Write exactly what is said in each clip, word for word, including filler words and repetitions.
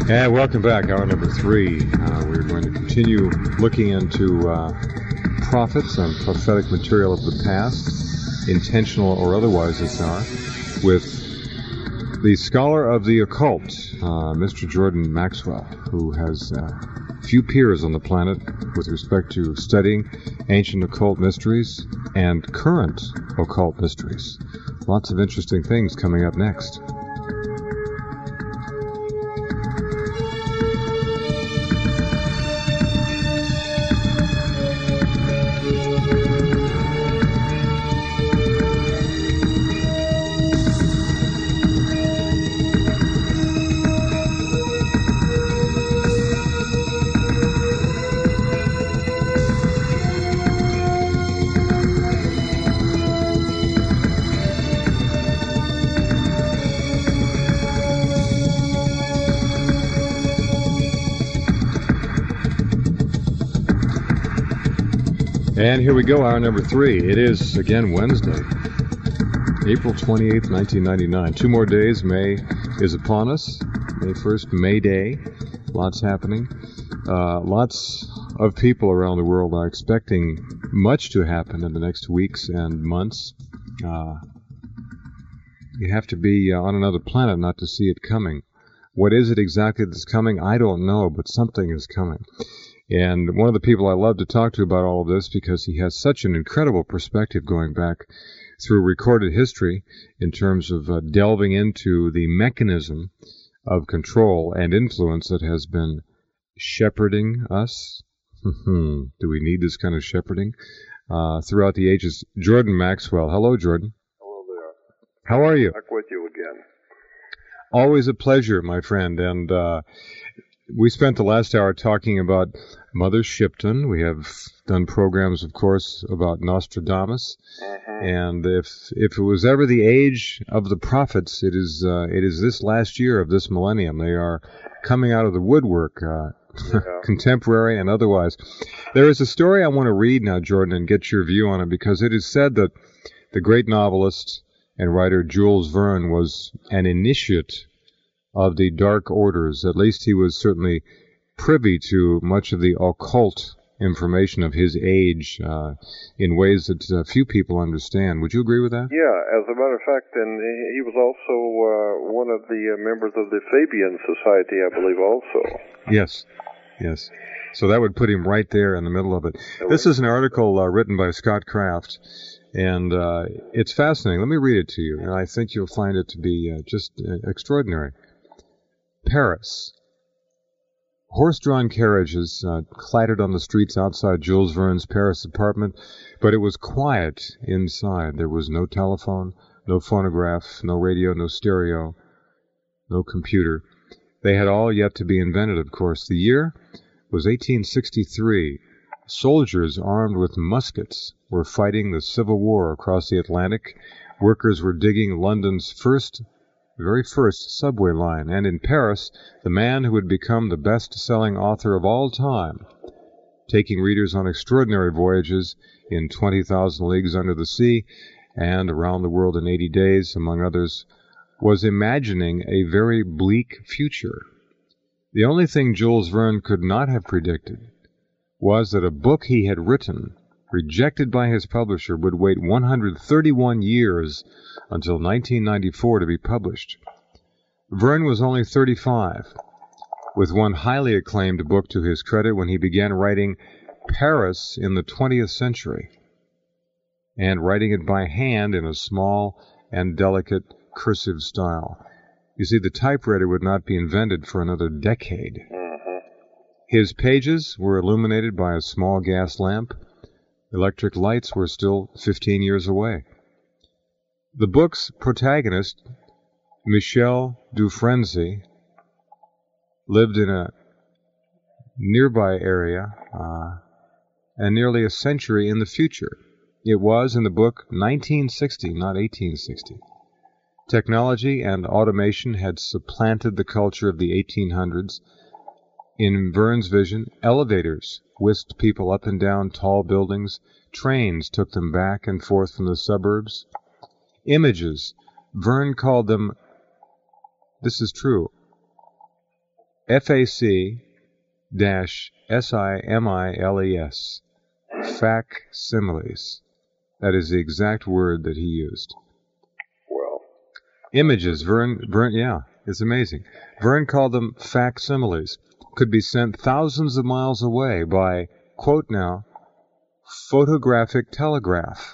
And welcome back, hour number three. Uh, we're going to continue looking into uh, prophets and prophetic material of the past, intentional or otherwise this hour, with the scholar of the occult, uh, Mister Jordan Maxwell, who has uh, few peers on the planet with respect to studying ancient occult mysteries and current occult mysteries. Lots of interesting things coming up next. And here we go, hour number three. It is, again, Wednesday, April twenty-eighth, nineteen ninety-nine. Two more days. May is upon us. May first, May Day. Lots happening. Uh, lots of people around the world are expecting much to happen in the next weeks and months. Uh, you have to be uh, on another planet not to see it coming. What is it exactly that's coming? I don't know, but something is coming. And one of the people I love to talk to about all of this, because he has such an incredible perspective going back through recorded history in terms of uh, delving into the mechanism of control and influence that has been shepherding us. Do we need this kind of shepherding? Uh, throughout the ages. Jordan Maxwell. Hello, Jordan. Hello there. How are you? Back with you again. Always a pleasure, my friend. And uh, we spent the last hour talking about Mother Shipton. We have done programs, of course, about Nostradamus. Mm-hmm. And if if it was ever the age of the prophets, it is uh, it is this last year of this millennium. They are coming out of the woodwork, uh, yeah. contemporary and otherwise. There is a story I want to read now, Jordan, and get your view on it, because it is said that the great novelist and writer Jules Verne was an initiate of the Dark Orders. At least he was certainly privy to much of the occult information of his age uh, in ways that uh, few people understand. Would you agree with that? Yeah, as a matter of fact, and he was also uh, one of the uh, members of the Fabian Society, I believe, also. Yes, yes. So that would put him right there in the middle of it. This is an article uh, written by Scott Kraft, and uh, it's fascinating. Let me read it to you, and I think you'll find it to be uh, just uh, extraordinary. Paris. Horse-drawn carriages uh, clattered on the streets outside Jules Verne's Paris apartment, but it was quiet inside. There was no telephone, no phonograph, no radio, no stereo, no computer. They had all yet to be invented, of course. The year was eighteen sixty-three. Soldiers armed with muskets were fighting the Civil War across the Atlantic. Workers were digging London's first very first subway line, and in Paris, the man who would become the best-selling author of all time, taking readers on extraordinary voyages in twenty thousand Leagues Under the Sea and Around the World in eighty days, among others, was imagining a very bleak future. The only thing Jules Verne could not have predicted was that a book he had written, rejected by his publisher, would wait one hundred thirty-one years until nineteen ninety-four to be published. Verne was only thirty-five, with one highly acclaimed book to his credit, when he began writing Paris in the twentieth century, and writing it by hand in a small and delicate cursive style. You see, the typewriter would not be invented for another decade. Mm-hmm. His pages were illuminated by a small gas lamp. Electric lights were still fifteen years away. The book's protagonist, Michel Dufresne, lived in a nearby area uh, and nearly a century in the future. It was, in the book, nineteen sixty, not eighteen sixty. Technology and automation had supplanted the culture of the eighteen hundreds. In Verne's vision, elevators whisked people up and down tall buildings. Trains took them back and forth from the suburbs. Images, Verne called them, this is true, F A C dash S I M I L E S. Facsimiles. That is the exact word that he used. Well. Images. Verne, Verne, yeah, it's amazing. Verne called them facsimiles. Could be sent thousands of miles away by, quote now, photographic telegraph.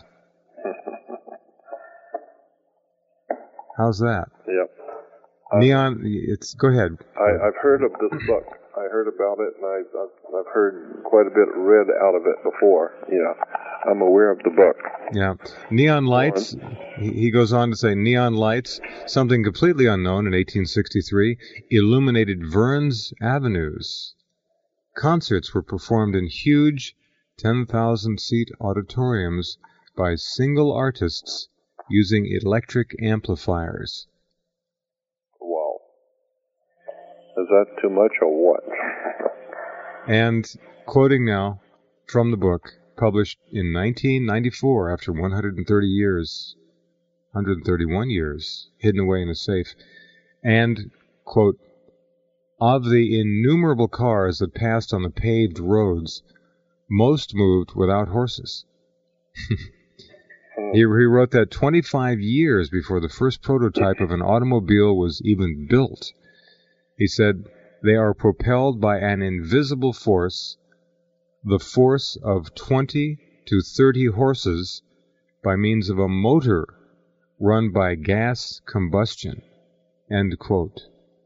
How's that? Yep. Neon, it's, go ahead. I, I've heard of this book. I heard about it, and I, I've, I've heard quite a bit read out of it before. Yeah, I'm aware of the book. Yeah. Neon lights, he, he goes on to say, neon lights, something completely unknown in eighteen sixty-three, illuminated Verne's avenues. Concerts were performed in huge ten thousand seat auditoriums by single artists using electric amplifiers. Wow. Is that too much or what? And quoting now from the book, published in nineteen ninety-four after one hundred thirty years, one hundred thirty-one years, hidden away in a safe, and, quote, of the innumerable cars that passed on the paved roads, most moved without horses. He, he wrote that twenty-five years before the first prototype of an automobile was even built. He said, they are propelled by an invisible force, the force of twenty to thirty horses, by means of a motor run by gas combustion. End quote.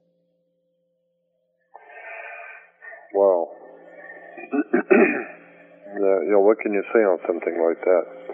Wow. uh, you know, what can you say on something like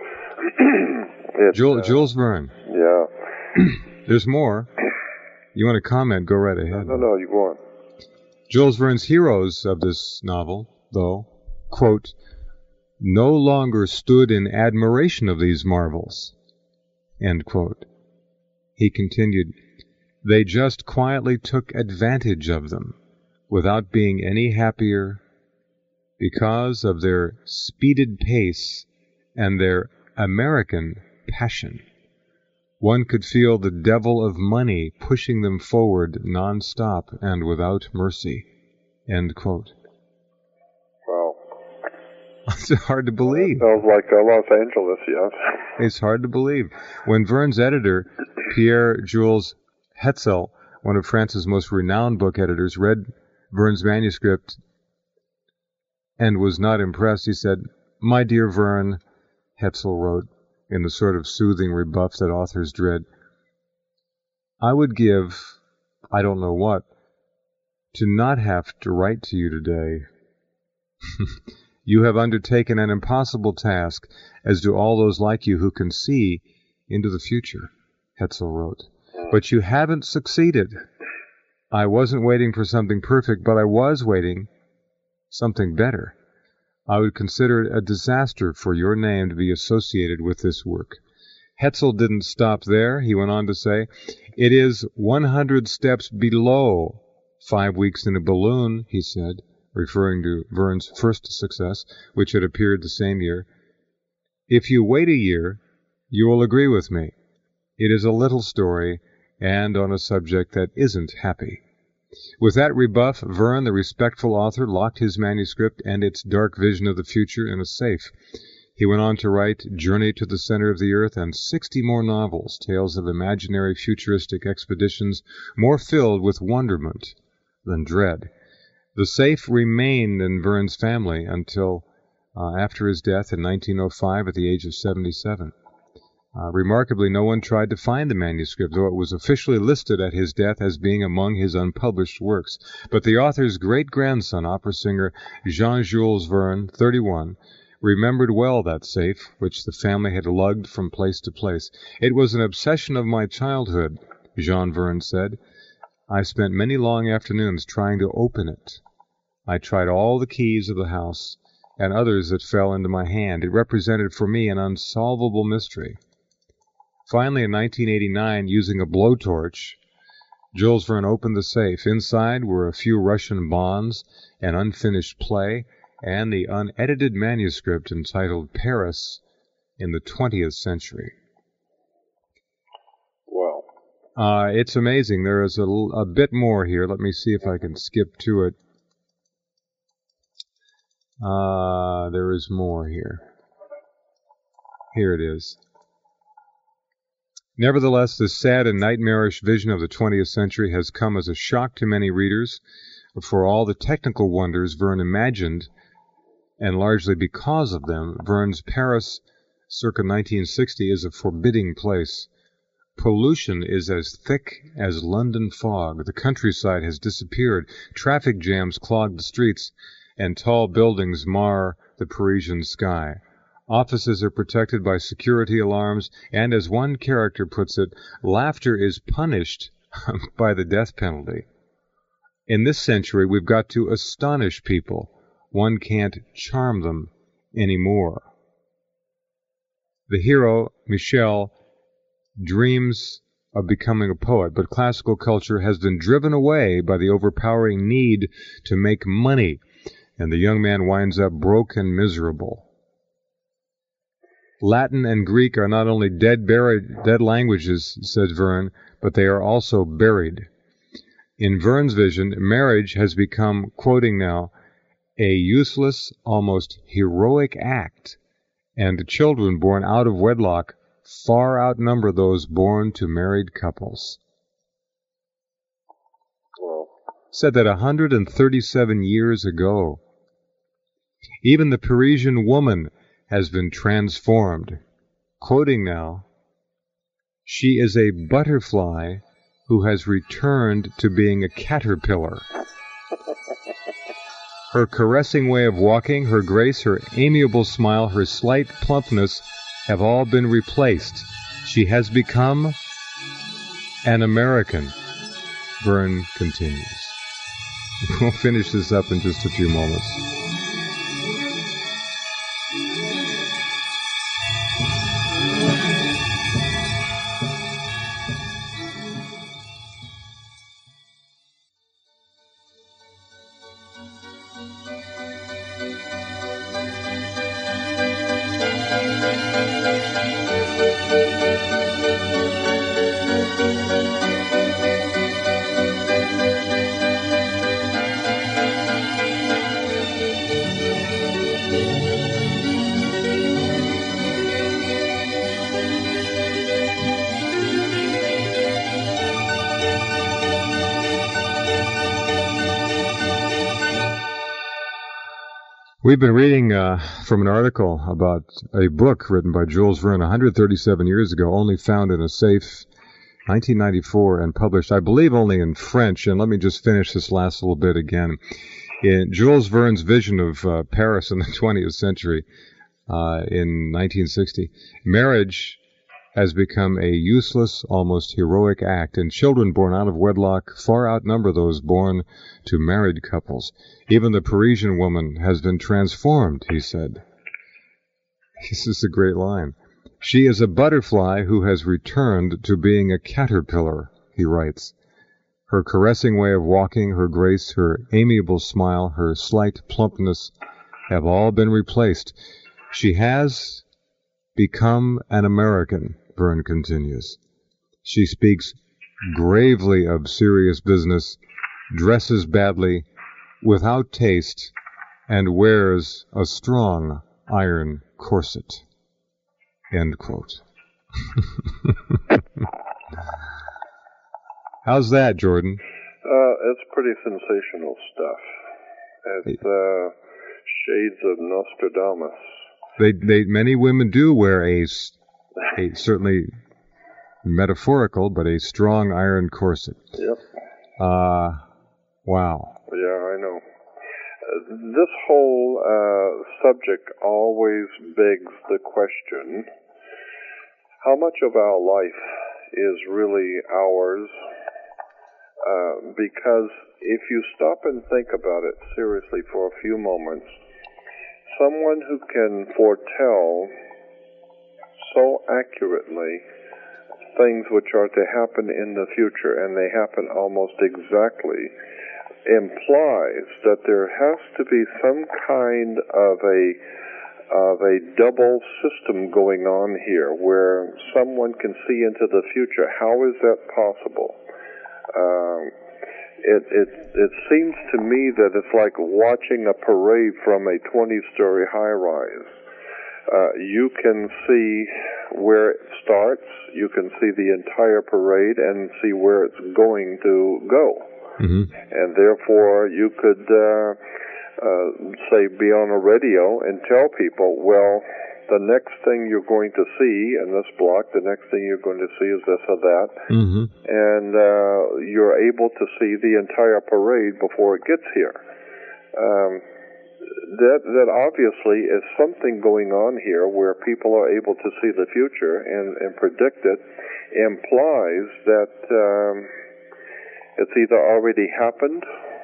that? it, Jules, uh, Jules Verne. Yeah. There's more. You want to comment? Go right ahead. No, no, you go on. Jules Verne's heroes of this novel, though, quote, no longer stood in admiration of these marvels, end quote. He continued, they just quietly took advantage of them without being any happier because of their speeded pace and their American passion. One could feel the devil of money pushing them forward non-stop and without mercy. End quote. Wow. It's hard to believe. Sounds like uh, Los Angeles, yes. It's hard to believe. When Verne's editor, Pierre Jules Hetzel, one of France's most renowned book editors, read Verne's manuscript and was not impressed, he said, my dear Verne, Hetzel wrote, in the sort of soothing rebuff that authors dread, I would give, I don't know what, to not have to write to you today. You have undertaken an impossible task, as do all those like you who can see into the future, Hetzel wrote. But you haven't succeeded. I wasn't waiting for something perfect, but I was waiting something better. I would consider it a disaster for your name to be associated with this work. Hetzel didn't stop there. He went on to say, it is one hundred steps below Five Weeks in a Balloon, he said, referring to Verne's first success, which had appeared the same year. If you wait a year, you will agree with me. It is a little story, and on a subject that isn't happy. With that rebuff, Verne, the respectful author, locked his manuscript and its dark vision of the future in a safe. He went on to write Journey to the Center of the Earth and sixty more novels, tales of imaginary futuristic expeditions, more filled with wonderment than dread. The safe remained in Verne's family until uh, after his death in nineteen oh five at the age of seventy-seven. Uh, remarkably, no one tried to find the manuscript, though it was officially listed at his death as being among his unpublished works. But the author's great-grandson, opera singer Jean-Jules Verne, thirty-one, remembered well that safe, which the family had lugged from place to place. It was an obsession of my childhood, Jean Verne said. I spent many long afternoons trying to open it. I tried all the keys of the house and others that fell into my hand. It represented for me an unsolvable mystery. Finally, in nineteen eighty-nine, using a blowtorch, Jules Verne opened the safe. Inside were a few Russian bonds, an unfinished play, and the unedited manuscript entitled Paris in the twentieth Century. Wow. Uh, it's amazing. There is a, a bit more here. Let me see if I can skip to it. Uh, there is more here. Here it is. Nevertheless, this sad and nightmarish vision of the twentieth century has come as a shock to many readers. For all the technical wonders Verne imagined, and largely because of them, Verne's Paris circa nineteen sixty is a forbidding place. Pollution is as thick as London fog. The countryside has disappeared. Traffic jams clog the streets, and tall buildings mar the Parisian sky. Offices are protected by security alarms, and as one character puts it, laughter is punished by the death penalty. In this century, we've got to astonish people. One can't charm them anymore. The hero, Michel, dreams of becoming a poet, but classical culture has been driven away by the overpowering need to make money, and the young man winds up broke and miserable. Latin and Greek are not only dead, buried, dead languages, said Verne, but they are also buried. In Verne's vision, marriage has become, quoting now, a useless, almost heroic act, and children born out of wedlock far outnumber those born to married couples. Well, said that one hundred thirty-seven years ago. Even the Parisian woman has been transformed. Quoting now, she is a butterfly who has returned to being a caterpillar. Her caressing way of walking, her grace, her amiable smile, her slight plumpness have all been replaced. She has become an American. Verne continues. We'll finish this up in just a few moments. We've been reading uh, from an article about a book written by Jules Verne one hundred thirty-seven years ago, only found in a safe, nineteen ninety-four, and published, I believe, only in French. And let me just finish this last little bit again. In Jules Verne's vision of uh, Paris in the twentieth century, uh, in nineteen sixty, marriage has become a useless, almost heroic act, and children born out of wedlock far outnumber those born to married couples. Even the Parisian woman has been transformed, he said. This is a great line. She is a butterfly who has returned to being a caterpillar, he writes. Her caressing way of walking, her grace, her amiable smile, her slight plumpness have all been replaced. She has become an American, Verne continues. She speaks gravely of serious business, dresses badly, without taste, and wears a strong iron corset. End quote. How's that, Jordan? Uh, it's pretty sensational stuff. It's uh, shades of Nostradamus. They, they, many women do wear a, a certainly metaphorical, but a strong iron corset. Yep. Uh, wow. Yeah, I know. Uh, this whole uh, subject always begs the question, how much of our life is really ours? Uh, because if you stop and think about it seriously for a few moments, someone who can foretell so accurately things which are to happen in the future, and they happen almost exactly, implies that there has to be some kind of a of a double system going on here where someone can see into the future. How is that possible? Um, it, it, it seems to me that it's like watching a parade from a twenty-story high-rise. Uh, you can see where it starts, you can see the entire parade and see where it's going to go. Mm-hmm. And therefore you could uh, uh, say be on a radio and tell people, well, the next thing you're going to see in this block, the next thing you're going to see is this or that. Mm-hmm. And uh, you're able to see the entire parade before it gets here. Um, That, that obviously is something going on here where people are able to see the future and, and predict it, implies that um, it's either already happened.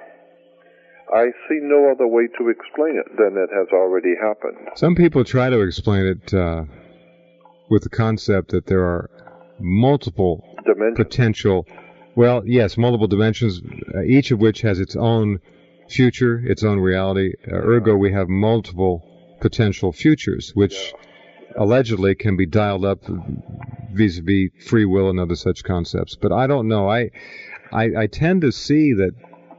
I see no other way to explain it than it has already happened. Some people try to explain it uh, with the concept that there are multiple Dimensions. potential, well, yes, multiple dimensions, uh, each of which has its own future, its own reality. Uh, ergo, we have multiple potential futures, which Yeah. allegedly can be dialed up vis-a-vis free will and other such concepts. But I don't know. I, I, I tend to see that,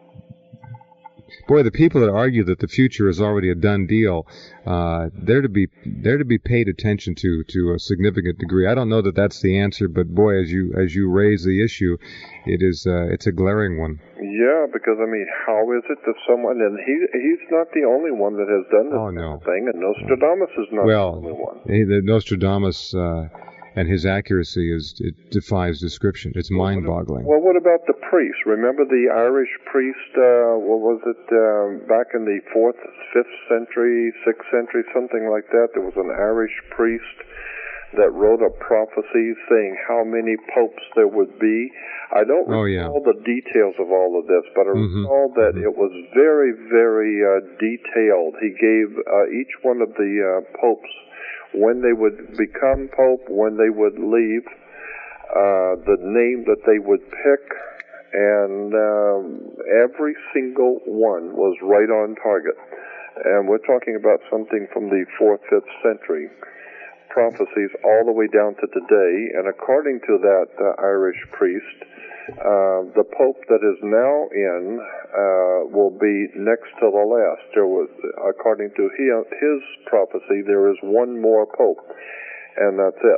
boy, the people that argue that the future is already a done deal, uh, they're to be they're to be paid attention to to a significant degree. I don't know that that's the answer, but boy, as you as you raise the issue, it is uh, it's a glaring one. Yeah, because I mean, how is it that someone, and he he's not the only one that has done this Oh, no. thing, and Nostradamus is not Well, the only one. he- the Nostradamus uh, and his accuracy is it defies description. It's mind-boggling. Well, what about the priest? Remember the Irish priest, uh, what was it, um, back in the fourth, fifth century, sixth century, something like that? There was an Irish priest that wrote a prophecy saying how many popes there would be. I don't Oh, recall yeah. the details of all of this, but I Mhm. recall that it was very, very uh, detailed. He gave uh, each one of the uh, popes when they would become pope, when they would leave, uh, the name that they would pick, and um, every single one was right on target. And we're talking about something from the fourth, fifth century. Prophecies all the way down to today, and according to that uh, Irish priest, uh, the Pope that is now in uh, will be next to the last. There was, according to he, his prophecy, there is one more Pope, and that's it.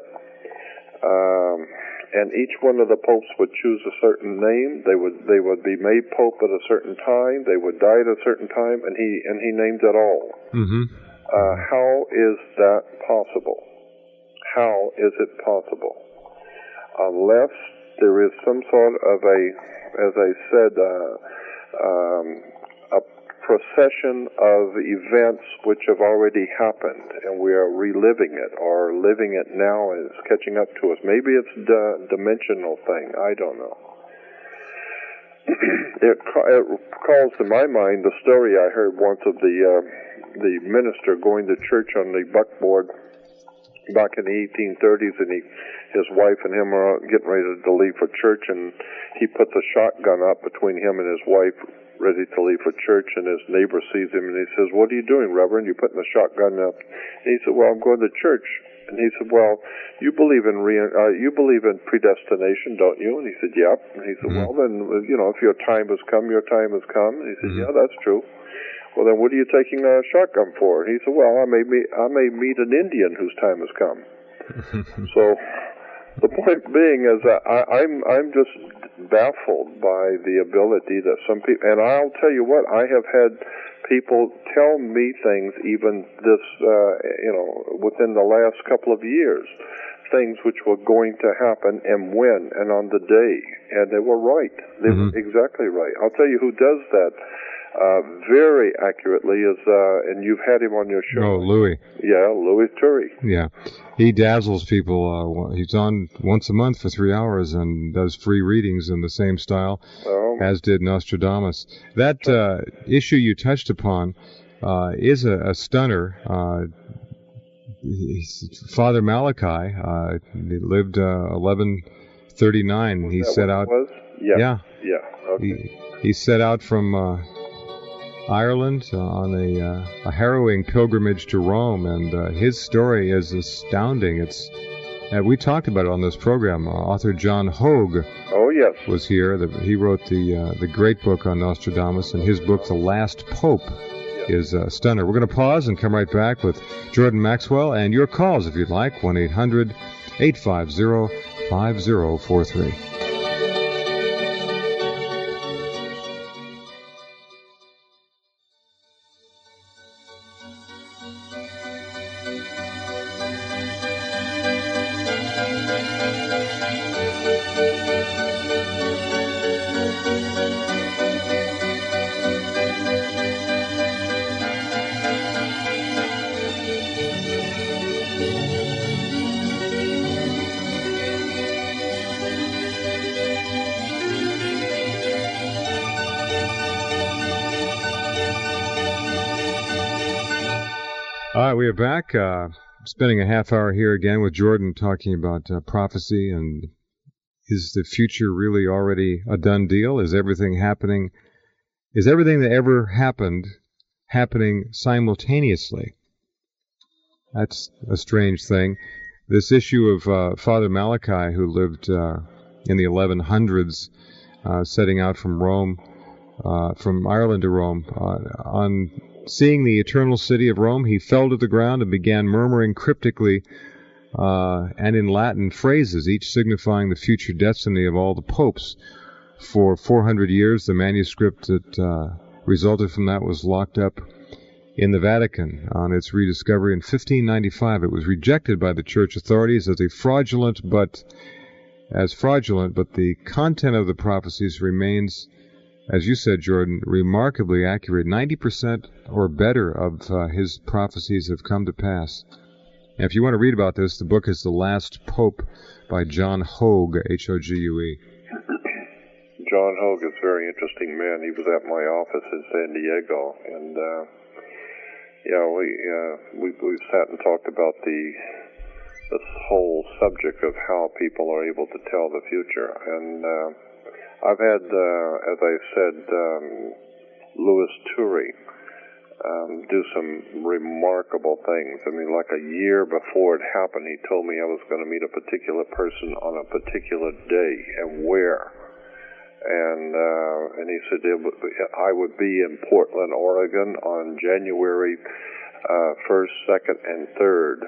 Um, and each one of the popes would choose a certain name. They would they would be made Pope at a certain time. They would die at a certain time, and he and he named it all. Mm-hmm. Uh, how is that possible? How is it possible? Unless there is some sort of a, as I said, uh, um, a procession of events which have already happened, and we are reliving it or living it now, and it's catching up to us. Maybe it's a dimensional thing. I don't know. it, it calls to my mind the story I heard once of the uh, the minister going to church on the buckboard back in the eighteen thirties, and he, his wife and him are getting ready to leave for church, and he puts a shotgun up between him and his wife, ready to leave for church, and his neighbor sees him, and he says, "What are you doing, Reverend? You're putting the shotgun up." And he said, "Well, I'm going to church." And he said, "Well, you believe in re- uh, you believe in predestination, don't you?" And he said, "Yep." And he said, Mm-hmm. "Well, then, you know, if your time has come, your time has come." And he said, Mm-hmm. "Yeah, that's true." "Well, then what are you taking a shotgun for?" And he said, "Well, I may meet, I may meet an Indian whose time has come." So the point being is that I, I'm I'm just baffled by the ability that some people, and I'll tell you what, I have had people tell me things even this, uh, you know, within the last couple of years, things which were going to happen and when and on the day, and they were right. They Mm-hmm. were exactly right. I'll tell you who does that uh, very accurately is, uh, and you've had him on your show. Oh, Louis. Yeah, Louis Turry. Yeah, he dazzles people. Uh, he's on once a month for three hours and does free readings in the same style, Oh, as did Nostradamus. That uh, issue you touched upon uh, is a, a stunner. Uh, he's- Father Malachi uh, he lived uh, eleven thirty-nine. He that set what it out. was? Yeah. Yeah, Yeah. Okay. he he set out from uh, Ireland uh, on a, uh, a harrowing pilgrimage to Rome, and uh, his story is astounding. It's uh, we talked about it on this program. Uh, author John Hogue oh, yes. was here. The, he wrote the uh, the great book on Nostradamus, and his book, The Last Pope, yes. is a stunner. We're going to pause and come right back with Jordan Maxwell and your calls, if you'd like, one eight hundred eight five zero five zero four three. All right, we are back. Uh, spending a half hour here again with Jordan talking about uh, prophecy, and is the future really already a done deal? Is everything happening? Is everything that ever happened happening simultaneously? That's a strange thing. This issue of uh, Father Malachi, who lived uh, in the eleven hundreds, uh, setting out from Rome, uh, from Ireland to Rome, uh, on seeing the eternal city of Rome, he fell to the ground and began murmuring cryptically uh, and in Latin phrases, each signifying the future destiny of all the popes. For four hundred years, the manuscript that uh, resulted from that was locked up in the Vatican. On its rediscovery in fifteen ninety-five, it was rejected by the church authorities as a fraudulent, but as fraudulent, but the content of the prophecies remains, as you said, Jordan, remarkably accurate. ninety percent or better of uh, his prophecies have come to pass. And if you want to read about this, the book is The Last Pope by John Hogue, H O G U E. John Hogue is a very interesting man. He was at my office in San Diego, and uh, yeah, we uh, we we've sat and talked about the this whole subject of how people are able to tell the future. And uh, I've had, uh, as I said, um, Louis Turi um, do some remarkable things. I mean, like a year before it happened, he told me I was going to meet a particular person on a particular day and where. And uh, and he said it would, I would be in Portland, Oregon on January uh, first, second, and third.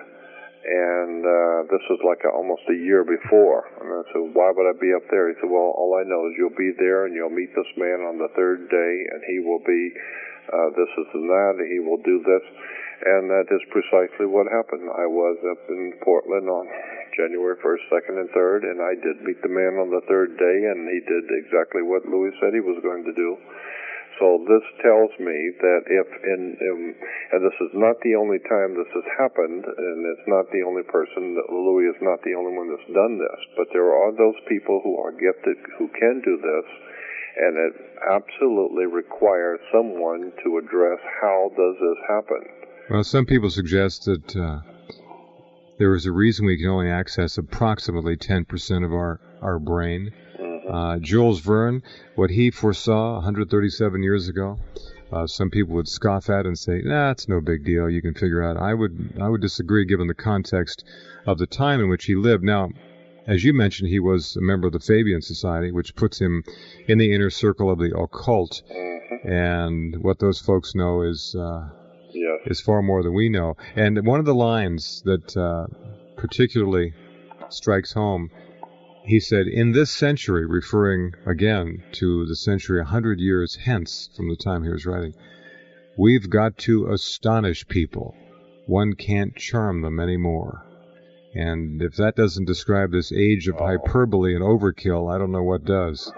And uh, this was like a, almost a year before. And I said, why would I be up there? He said, well, all I know is you'll be there and you'll meet this man on the third day, and he will be uh, this is and that, and he will do this. And that is precisely what happened. I was up in Portland on January first, second, and third, and I did meet the man on the third day, and he did exactly what Louis said he was going to do. So this tells me that if, in, in, and this is not the only time this has happened, and it's not the only person, Louis is not the only one that's done this, but there are those people who are gifted who can do this, and it absolutely requires someone to address how does this happen. Well, some people suggest that uh, there is a reason we can only access approximately ten percent of our, our brain. Uh, Jules Verne, what he foresaw one hundred thirty-seven years ago, uh, some people would scoff at and say, nah, it's no big deal, you can figure out. I would I would disagree given the context of the time in which he lived. Now, as you mentioned, he was a member of the Fabian Society, which puts him in the inner circle of the occult. Mm-hmm. And what those folks know is uh, yes. is far more than we know. And one of the lines that uh, particularly strikes home, he said, in this century, referring again to the century one hundred years hence from the time he was writing, we've got to astonish people. One can't charm them anymore. And if that doesn't describe this age of oh. hyperbole and overkill, I don't know what does.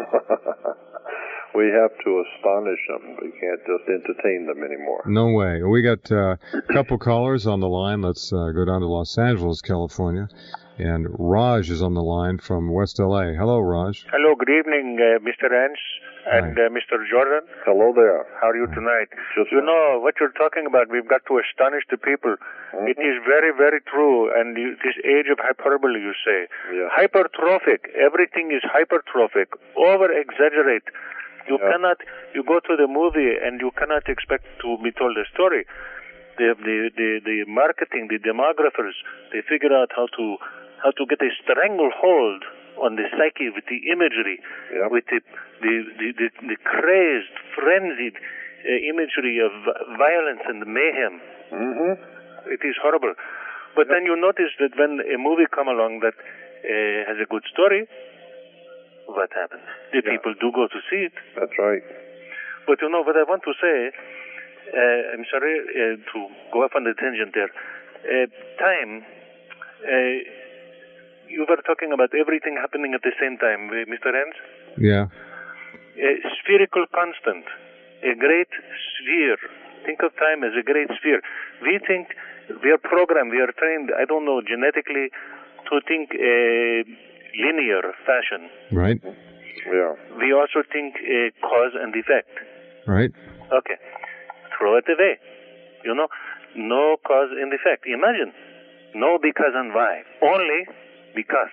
We have to astonish them. We can't just entertain them anymore. No way. We got uh, a couple callers on the line. Let's uh, go down to Los Angeles, California. And Raj is on the line from West L A. Hello, Raj. Hello, good evening, uh, Mister Rance and uh, Mister Jordan. Hello there. How are you tonight? Just you know, what you're talking about, we've got to astonish the people. Mm-hmm. It is very, very true. And you, this age of hyperbole, you say. Yeah. Hypertrophic. Everything is hypertrophic. Over-exaggerate. You yeah. cannot, you go to the movie and you cannot expect to be told a story. The, the, the, the marketing, the demographers, they figure out how to, how to get a stranglehold on the psyche with the imagery, yep. with the, the, the, the, the crazed, frenzied uh, imagery of violence and mayhem. Mm-hmm. It is horrible. But yep. then you notice that when a movie come along that uh, has a good story, what happens? The yeah. people do go to see it. That's right. But you know what I want to say, uh, I'm sorry uh, to go off on the tangent there. Uh, time, uh, you were talking about everything happening at the same time, uh, Mister Enns? Yeah. A spherical constant, a great sphere. Think of time as a great sphere. We think, we are programmed, we are trained, I don't know, genetically to think a linear fashion. Right. Yeah. We also think a cause and effect. Right. Okay. Throw it away. You know, no cause and effect. Imagine, no because and why. Only because.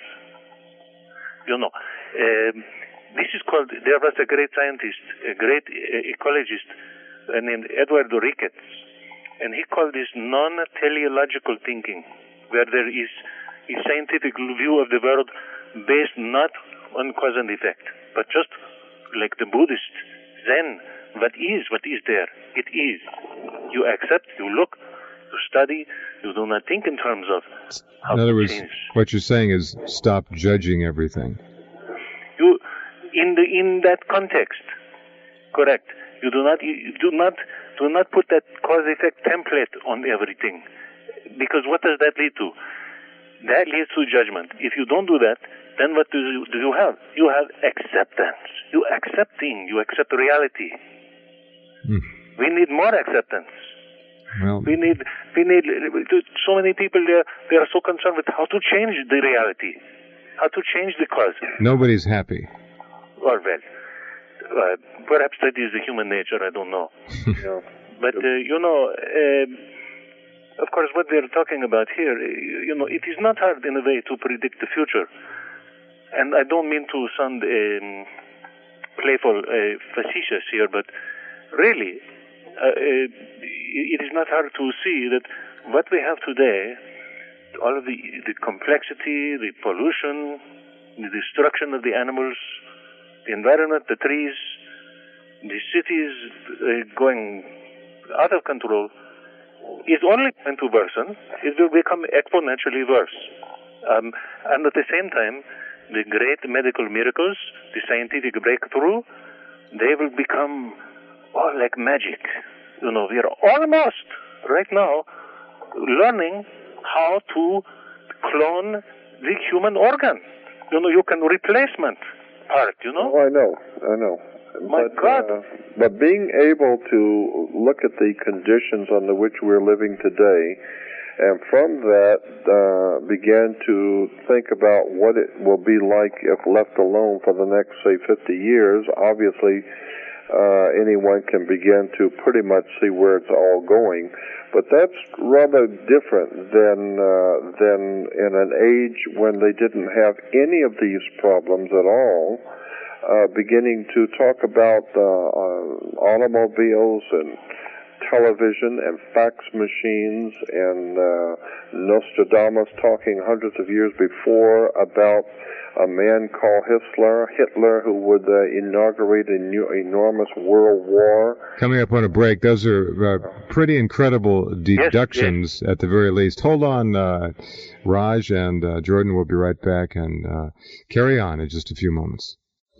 You know, um, this is called, there was a great scientist, a great uh, ecologist uh, named Edward Ricketts, and he called this non-teleological thinking, where there is a scientific view of the world based not on cause and effect, but just like the Buddhist Zen, what is, what is there, it is. You accept, you look, you study, you do not think in terms of how in other to words, change. What you're saying is stop judging everything. You, in the in that context, correct. You do not you do not do not put that cause-effect template on everything, because what does that lead to? That leads to judgment. If you don't do that, then what do you, do you have? You have acceptance. You accepting. You accept reality. Hmm. We need more acceptance. Well, we need we need so many people. They are, they are so concerned with how to change the reality, how to change the cause. Nobody's happy. Or well, uh, perhaps that is the human nature. I don't know. Yeah. But uh, you know. Uh, Of course, what we are talking about here, you know, it is not hard in a way to predict the future. And I don't mean to sound um, playful, uh, facetious here, but really, uh, uh, it is not hard to see that what we have today, all of the, the complexity, the pollution, the destruction of the animals, the environment, the trees, the cities uh, going out of control, is only going to worsen. It will become exponentially worse. Um, and at the same time, the great medical miracles, the scientific breakthrough, they will become all like magic. You know, we are almost, right now, learning how to clone the human organ. You know, you can replacement part, you know? Oh, I know, I know. My but, God. Uh, but being able to look at the conditions under which we're living today, and from that uh, begin to think about what it will be like if left alone for the next, say, fifty years, obviously uh, anyone can begin to pretty much see where it's all going. But that's rather different than uh, than in an age when they didn't have any of these problems at all. Uh, beginning to talk about uh, uh, automobiles and television and fax machines, and uh, Nostradamus talking hundreds of years before about a man called Hitler, Hitler who would uh, inaugurate an enormous world war. Coming up on a break, those are uh, pretty incredible deductions, yes, yes. At the very least. Hold on, uh, Raj and uh, Jordan will be right back and uh, carry on in just a few moments.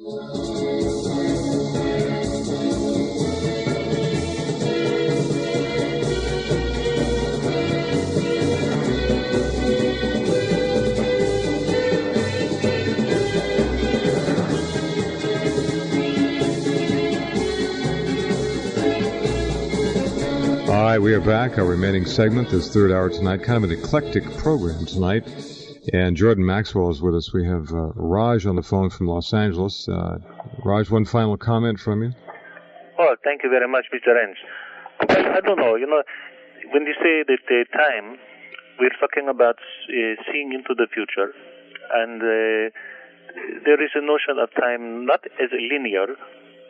All right, we are back. Our remaining segment, this third hour tonight, kind of an eclectic program tonight. And Jordan Maxwell is with us. We have uh, Raj on the phone from Los Angeles. Uh, Raj, one final comment from you? Oh, thank you very much, Mister Enns. Well, I don't know. You know, when you say that the time, we're talking about uh, seeing into the future. And uh, there is a notion of time not as linear,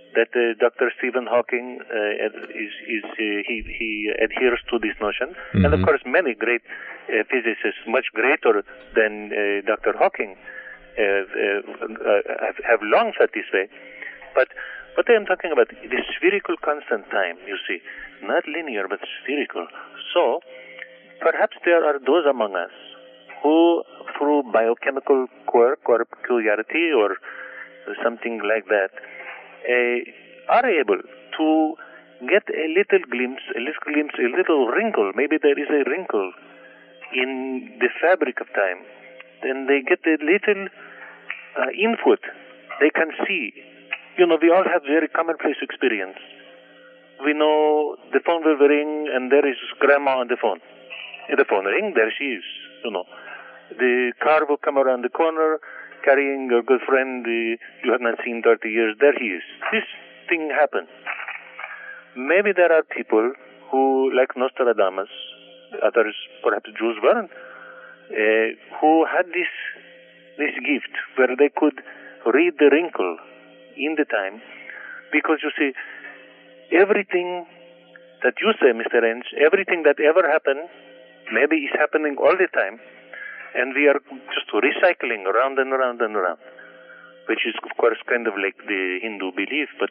that uh, Doctor Stephen Hawking uh, is, is uh, he, he adheres to this notion. Mm-hmm. And of course, many great uh, physicists, much greater than uh, Doctor Hawking, uh, uh, have, have long felt this way. But what I am talking about is the spherical constant time, you see, not linear, but spherical. So perhaps there are those among us who, through biochemical quirk or peculiarity or something like that, uh, are able to get a little glimpse, a little glimpse, a little wrinkle. Maybe there is a wrinkle in the fabric of time. Then they get a little uh, input. They can see. You know, we all have very commonplace experience. We know the phone will ring and there is grandma on the phone. The phone ring, there she is, you know. The car will come around the corner carrying your good friend the, you have not seen thirty years, there he is. This thing happened. Maybe there are people who, like Nostradamus, others, perhaps Jules Verne, uh, who had this, this gift where they could read the wrinkle in the time, because you see, everything that you say, Mister Enns, everything that ever happened, maybe is happening all the time, and we are just recycling around and around and around, which is, of course, kind of like the Hindu belief. But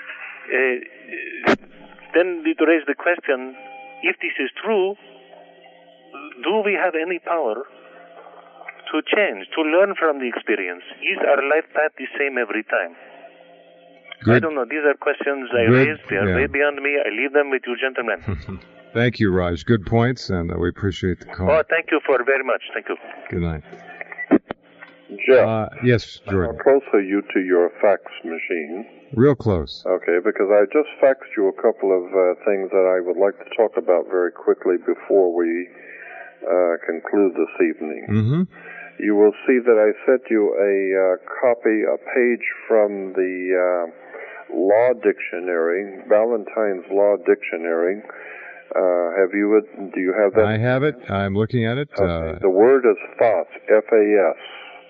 uh, then we raise the question, if this is true, do we have any power to change, to learn from the experience? Is our life path the same every time? Good. I don't know. These are questions I Good. raised. They are yeah. way beyond me. I leave them with you, gentlemen. Thank you, Raj. Good points, and uh, we appreciate the call. Oh, thank you for very much. Thank you. Good night. Jeff. Uh, yes, Jordan. How close are you to your fax machine? Real close. Okay, because I just faxed you a couple of uh, things that I would like to talk about very quickly before we uh, conclude this evening. Mm-hmm. You will see that I sent you a uh, copy, a page from the uh, Law Dictionary, Valentine's Law Dictionary. Uh, have you? Do you have that? I have it. I'm looking at it. Okay. Uh, the word is F A S, F A S.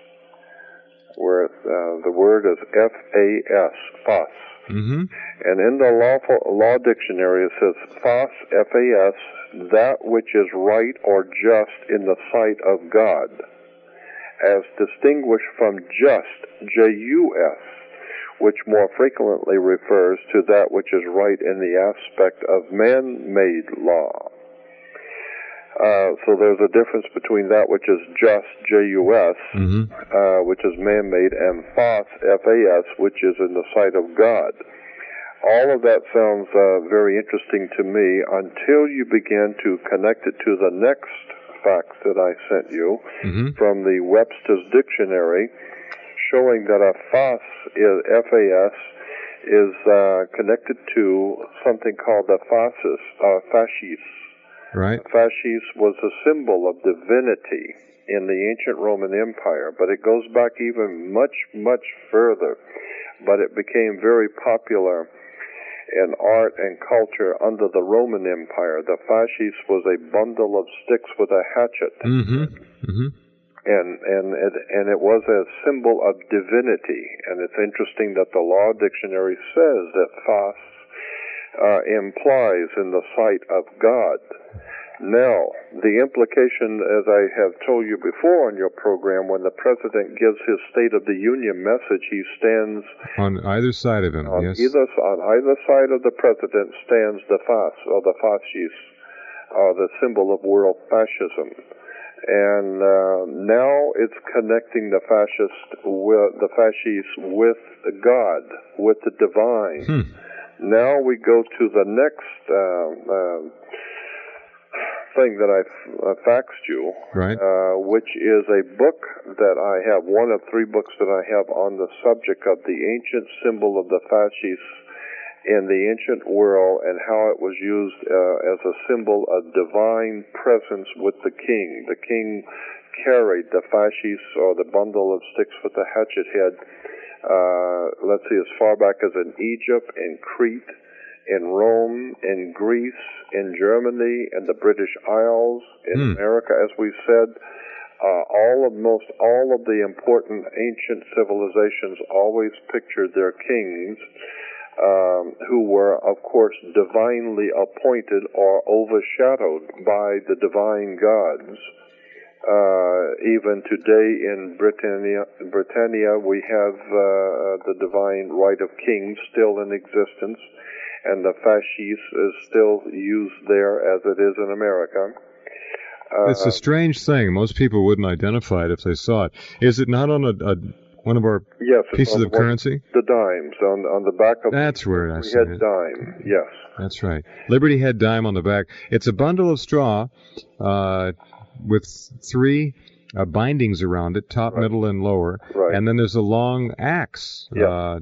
Where uh, the word is F A S, F A S. Mm-hmm. And in the lawful, Law Dictionary it says F A S, F A S, that which is right or just in the sight of God, as distinguished from just, J U S, which more frequently refers to that which is right in the aspect of man-made law. Uh, so there's a difference between that which is just, J U S, mm-hmm. uh, which is man-made, and F A S, F A S, which is in the sight of God. All of that sounds uh, very interesting to me until you begin to connect it to the next fax that I sent you mm-hmm. from the Webster's Dictionary, showing that a F A S, is, F A S, is uh, connected to something called the fasces, uh, fasces. Right. Fasces was a symbol of divinity in the ancient Roman Empire, but it goes back even much, much further. But it became very popular in art and culture under the Roman Empire. The fasces was a bundle of sticks with a hatchet. Mm-hmm. Mm-hmm. And and it, and it was a symbol of divinity. And it's interesting that the Law Dictionary says that Fas uh, implies in the sight of God. Now, the implication, as I have told you before on your program, when the president gives his State of the Union message, he stands on either side of him. On yes. either on either side of the president stands the Fas, or the fasces, uh, the symbol of world fascism. And uh, now it's connecting the fascist, with, the fasces with God, with the divine. Hmm. Now we go to the next uh, uh, thing that I uh, faxed you, right. uh, which is a book that I have, one of three books that I have on the subject of the ancient symbol of the fasces in the ancient world and how it was used uh, as a symbol of divine presence with the king. The king carried the fasces, or the bundle of sticks with the hatchet head, uh, let's see, as far back as in Egypt, in Crete, in Rome, in Greece, in Germany, in the British Isles, in mm. America, as we said. Uh, all of most all of the important ancient civilizations always pictured their kings um, who were, of course, divinely appointed or overshadowed by the divine gods. Uh, even today in Britannia, Britannia we have uh, the divine right of kings still in existence, and the fasces is still used there as it is in America. Uh, it's a strange thing. Most people wouldn't identify it if they saw it. Is it not on a, a one of our yes, pieces of the, currency? The dimes on on the back of. That's the where I see Head it. Dime. Yes. That's right. Liberty Head Dime on the back. It's a bundle of straw uh, with three uh, bindings around it, top, right. middle, and lower. Right. And then there's a long axe yeah. uh,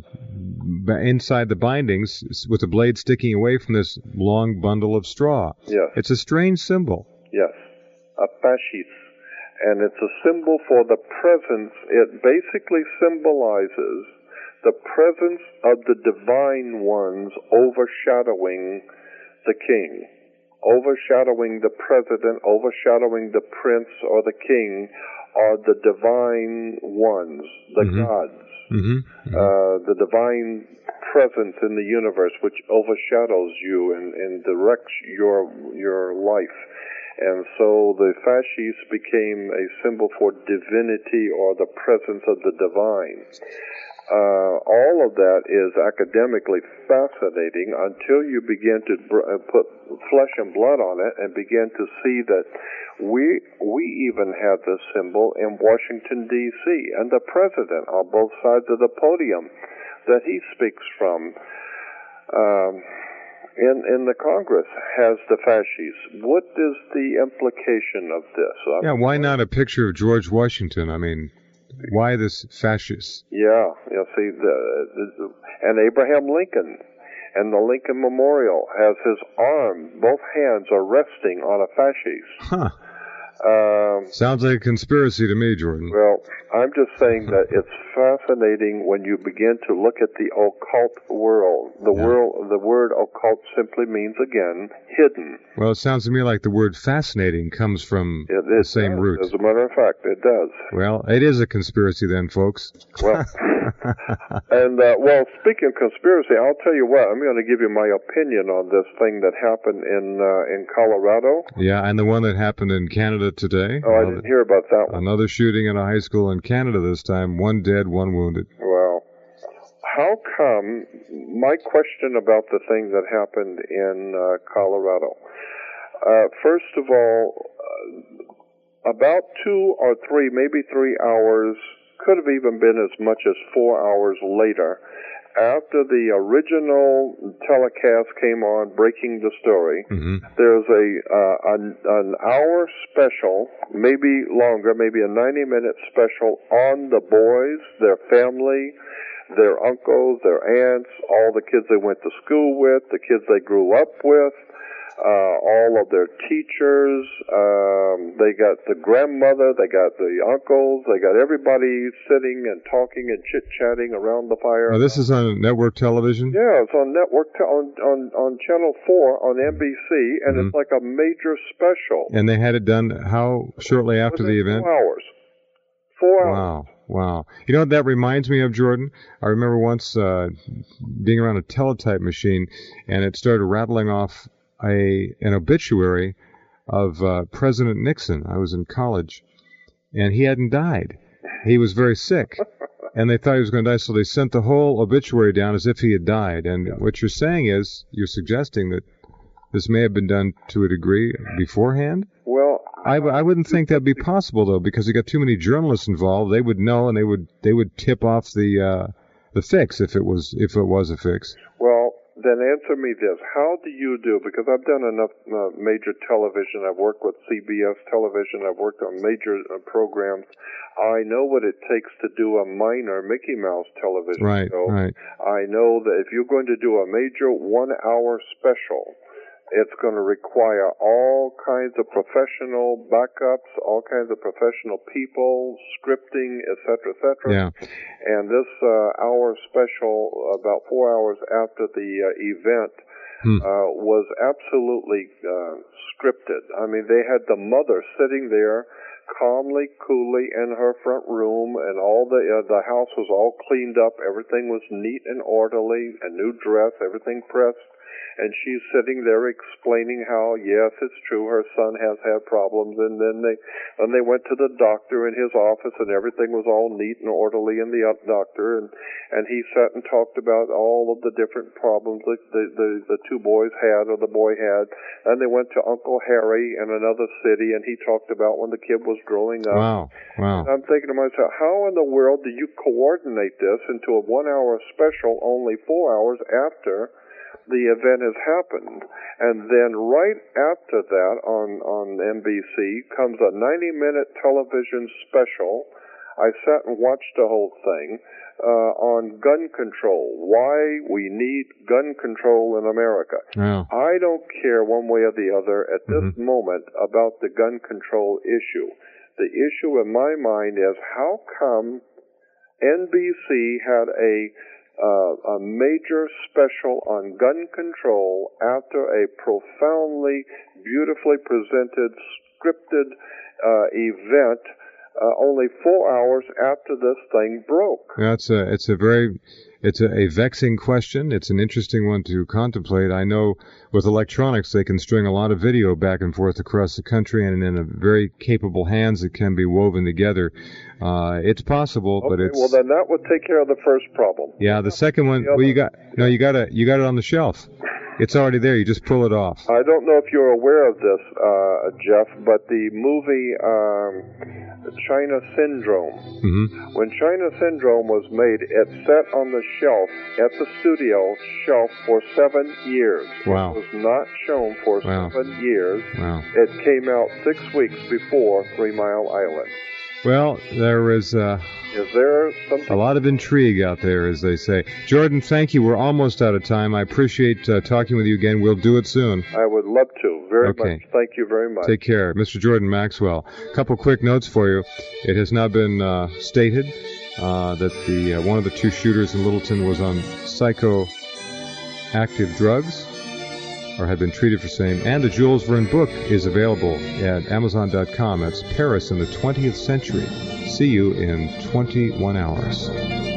inside the bindings with the blade sticking away from this long bundle of straw. Yes. It's a strange symbol. Yes. A fasces. And it's a symbol for the presence. It basically symbolizes the presence of the divine ones overshadowing the king, overshadowing the president, overshadowing the prince or the king, are the divine ones, the mm-hmm. gods, mm-hmm. Mm-hmm. Uh, the divine presence in the universe which overshadows you and, and directs your your life. And so the fasces became a symbol for divinity or the presence of the divine. Uh, all of that is academically fascinating until you begin to br- put flesh and blood on it and begin to see that we we even have this symbol in Washington, D C, and the president on both sides of the podium that he speaks from. Um, In, in the Congress has the fasces. What is the implication of this? I yeah, mean, why not a picture of George Washington? I mean, why this fascist? Yeah, you see, the, the, and Abraham Lincoln, and the Lincoln Memorial has his arm, both hands are resting on a fasces. Huh. Um, Sounds like a conspiracy to me, Jordan. Well, I'm just saying that it's fascinating when you begin to look at the occult world. The Yeah. world, the word occult simply means, again, hidden. Well, it sounds to me like the word fascinating comes from It, the it same does. root. As a matter of fact, it does. Well, it is a conspiracy then, folks. Well, and, uh, well, speaking of conspiracy, I'll tell you what, I'm going to give you my opinion on this thing that happened in uh, in Colorado. Yeah, and the one that happened in Canada today. Oh, I didn't hear about that one. Another shooting in a high school in Canada this time. One dead, one wounded. Well, how come, my question about the thing that happened in uh, Colorado, uh, first of all, uh, about two or three, maybe three hours, could have even been as much as four hours later, after the original telecast came on, breaking the story, mm-hmm. there's a uh, an, an hour special, maybe longer, maybe a ninety-minute special on the boys, their family, their uncles, their aunts, all the kids they went to school with, the kids they grew up with, uh, all of their teachers. Um, they got the grandmother, they got the uncles, they got everybody sitting and talking and chit-chatting around the fire. Oh, this is on network television? Yeah, it's on network te- on, on on Channel four on N B C, and mm-hmm. it's like a major special. And they had it done how shortly after the event? Four hours. Four hours. Wow. Wow. You know what that reminds me of, Jordan? I remember once uh, being around a teletype machine, and it started rattling off a an obituary of uh, President Nixon. I was in college, and he hadn't died. He was very sick, and they thought he was going to die, so they sent the whole obituary down as if he had died. And what you're saying is, you're suggesting that this may have been done to a degree beforehand? Well, I, I wouldn't think that'd be possible, though, because you got too many journalists involved. They would know, and they would they would tip off the uh, the fix if it was if it was a fix. Well, then answer me this: how do you do? Because I've done enough uh, major television. I've worked with C B S television. I've worked on major uh, programs. I know what it takes to do a minor Mickey Mouse television right, show. Right. I know that if you're going to do a major one-hour special, it's going to require all kinds of professional backups, all kinds of professional people, scripting, et cetera, et cetera. Yeah. And this uh, hour special, about four hours after the uh, event, hmm. uh, was absolutely uh, scripted. I mean, they had the mother sitting there calmly, coolly in her front room, and all the uh, the house was all cleaned up. Everything was neat and orderly. A new dress, everything pressed. And she's sitting there explaining how, yes, it's true, her son has had problems. And then they, and they went to the doctor in his office, and everything was all neat and orderly in the doctor. And and he sat and talked about all of the different problems that the the, the two boys had, or the boy had. And they went to Uncle Harry in another city, and he talked about when the kid was growing up. Wow, wow. And I'm thinking to myself, how in the world do you coordinate this into a one-hour special only four hours after the event has happened? And then right after that on, on N B C comes a ninety-minute television special. I sat and watched the whole thing uh, on gun control, why we need gun control in America. Wow. I don't care one way or the other at this Mm-hmm. moment about the gun control issue. The issue in my mind is, how come N B C had a Uh, a major special on gun control after a profoundly, beautifully presented, scripted uh, event uh, only four hours after this thing broke? That's a, it's a very, it's a, a vexing question. It's an interesting one to contemplate. I know with electronics, they can string a lot of video back and forth across the country, and in a very capable hands, it can be woven together. Uh, it's possible, Okay, but it's... well, then that would take care of the first problem. Yeah, the second one, well, you got, no, you got it, you got it on the shelf. It's already there. You just pull it off. I don't know if you're aware of this, uh, Jeff, but the movie um, China Syndrome, Mm-hmm. when China Syndrome was made, it sat on the shelf, at the studio shelf, for seven years. Wow. It was not shown for Wow. seven years. Wow. It came out six weeks before Three Mile Island. Well, there is uh, Is there something? a lot of intrigue out there, as they say. Jordan, thank you. We're almost out of time. I appreciate uh, talking with you again. We'll do it soon. I would love to. Very Okay. much. Thank you very much. Take care. Mister Jordan Maxwell. A couple quick notes for you. It has now been uh, stated uh, that the uh, one of the two shooters in Littleton was on psychoactive drugs, or had been treated for same. And the Jules Verne book is available at amazon dot com. That's Paris in the twentieth century. See you in twenty-one hours.